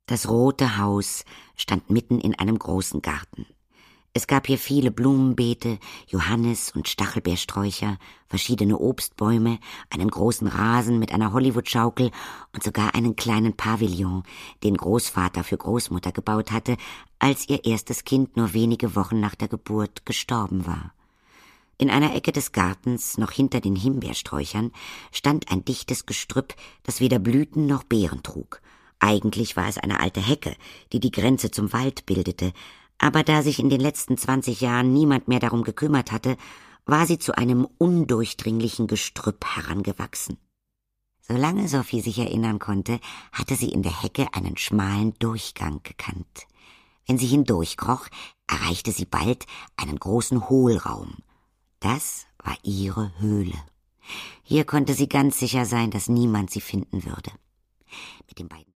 Das rote Haus stand mitten in einem großen Garten. Es gab hier viele Blumenbeete, Johannis- und Stachelbeersträucher, verschiedene Obstbäume, einen großen Rasen mit einer Hollywood-Schaukel und sogar einen kleinen Pavillon, den Großvater für Großmutter gebaut hatte, als ihr erstes Kind nur wenige Wochen nach der Geburt gestorben war. In einer Ecke des Gartens, noch hinter den Himbeersträuchern, stand ein dichtes Gestrüpp, das weder Blüten noch Beeren trug. Eigentlich war es eine alte Hecke, die die Grenze zum Wald bildete, aber da sich in den letzten 20 Jahren niemand mehr darum gekümmert hatte, war sie zu einem undurchdringlichen Gestrüpp herangewachsen. Solange Sophie sich erinnern konnte, hatte sie in der Hecke einen schmalen Durchgang gekannt. Wenn sie hindurchkroch, erreichte sie bald einen großen Hohlraum. Das war ihre Höhle. Hier konnte sie ganz sicher sein, dass niemand sie finden würde. Mit den beiden